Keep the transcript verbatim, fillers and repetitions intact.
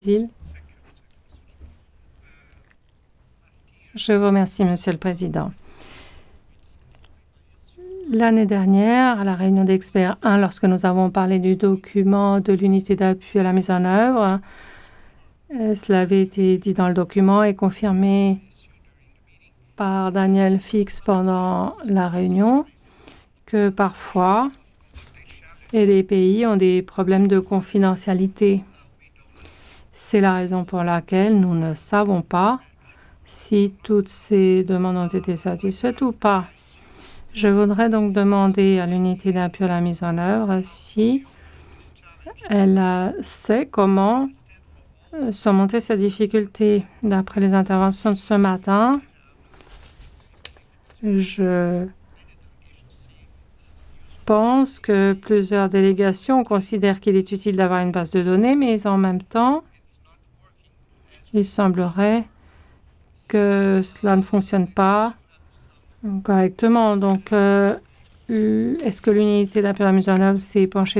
Je vous remercie, Monsieur le Président. L'année dernière, à la réunion d'experts un, lorsque nous avons parlé du document de l'unité d'appui à la mise en œuvre, euh, cela avait été dit dans le document et confirmé par Daniel Fix pendant la réunion que parfois, et les pays ont des problèmes de confidentialité. C'est la raison pour laquelle nous ne savons pas si toutes ces demandes ont été satisfaites ou pas. Je voudrais donc demander à l'unité d'appui à la mise en œuvre si elle euh, sait comment euh, surmonter ces difficultés. D'après les interventions de ce matin, je pense que plusieurs délégations considèrent qu'il est utile d'avoir une base de données, mais en même temps, il semblerait que cela ne fonctionne pas correctement. Donc, euh, est-ce que l'unité d'appui à la mise en œuvre s'est penchée